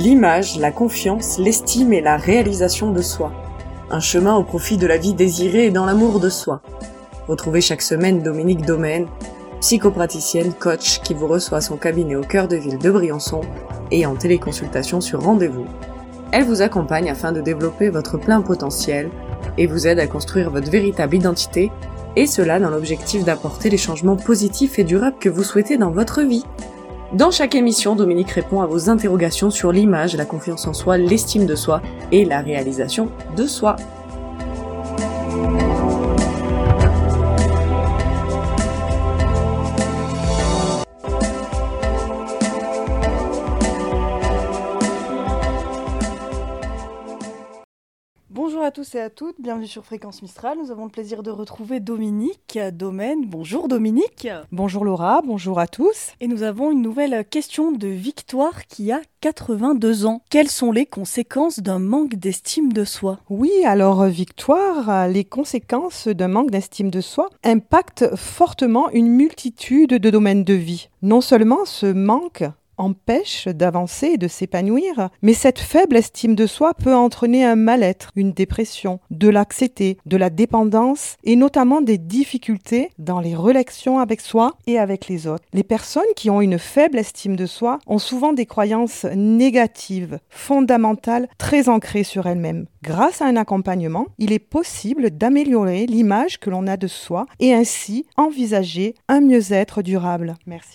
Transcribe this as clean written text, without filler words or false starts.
L'image, la confiance, l'estime et la réalisation de soi. Un chemin au profit de la vie désirée et dans l'amour de soi. Retrouvez chaque semaine Dominique Domaine, psychopraticienne, coach qui vous reçoit à son cabinet au cœur de ville de Briançon et en téléconsultation sur rendez-vous. Elle vous accompagne afin de développer votre plein potentiel et vous aide à construire votre véritable identité, et cela dans l'objectif d'apporter les changements positifs et durables que vous souhaitez dans votre vie. Dans chaque émission, Dominique répond à vos interrogations sur l'image, la confiance en soi, l'estime de soi et la réalisation de soi. Bonjour à tous et à toutes, bienvenue sur Fréquence Mistral. Nous avons le plaisir de retrouver Dominique Domaine. Bonjour Dominique. Bonjour Laura, bonjour à tous. Et nous avons une nouvelle question de Victoire qui a 82 ans. Quelles sont les conséquences d'un manque d'estime de soi ? Oui, alors Victoire, les conséquences d'un manque d'estime de soi impactent fortement une multitude de domaines de vie. Non seulement ce manque empêche d'avancer et de s'épanouir, mais cette faible estime de soi peut entraîner un mal-être, une dépression, de l'anxiété, de la dépendance et notamment des difficultés dans les relations avec soi et avec les autres. Les personnes qui ont une faible estime de soi ont souvent des croyances négatives, fondamentales, très ancrées sur elles-mêmes. Grâce à un accompagnement, il est possible d'améliorer l'image que l'on a de soi et ainsi envisager un mieux-être durable. Merci.